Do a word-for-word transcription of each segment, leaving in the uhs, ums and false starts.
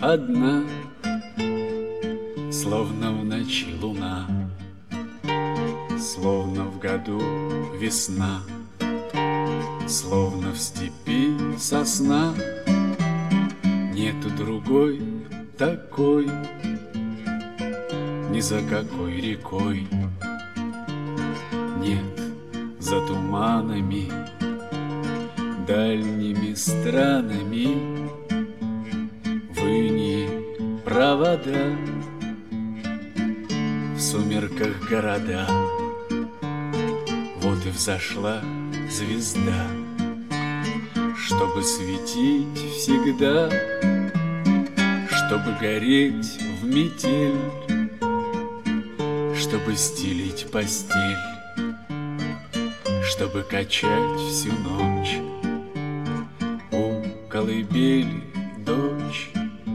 одна, словно в ночи луна, словно в году весна, словно в степи сосна. Нету другой такой, ни за какой рекой. Нет за туманами, дальними странами, в инии провода, в сумерках города. Вот и взошла звезда, чтобы светить всегда, чтобы гореть в метель, чтобы стелить постель, чтобы качать всю ночь у колыбели дочь.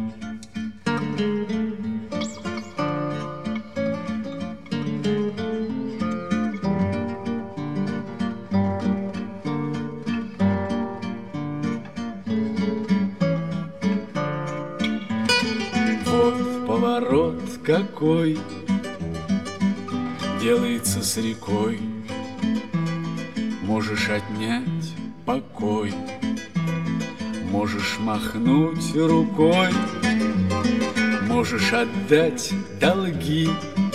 Вот поворот какой делается с рекой. Можешь отнять покой, можешь махнуть рукой, можешь отдать долги,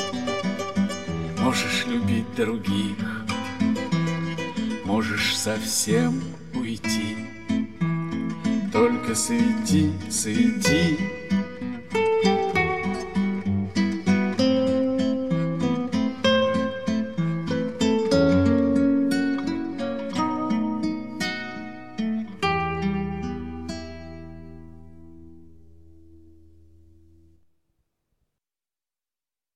можешь любить других, можешь совсем уйти. Только свети, свети,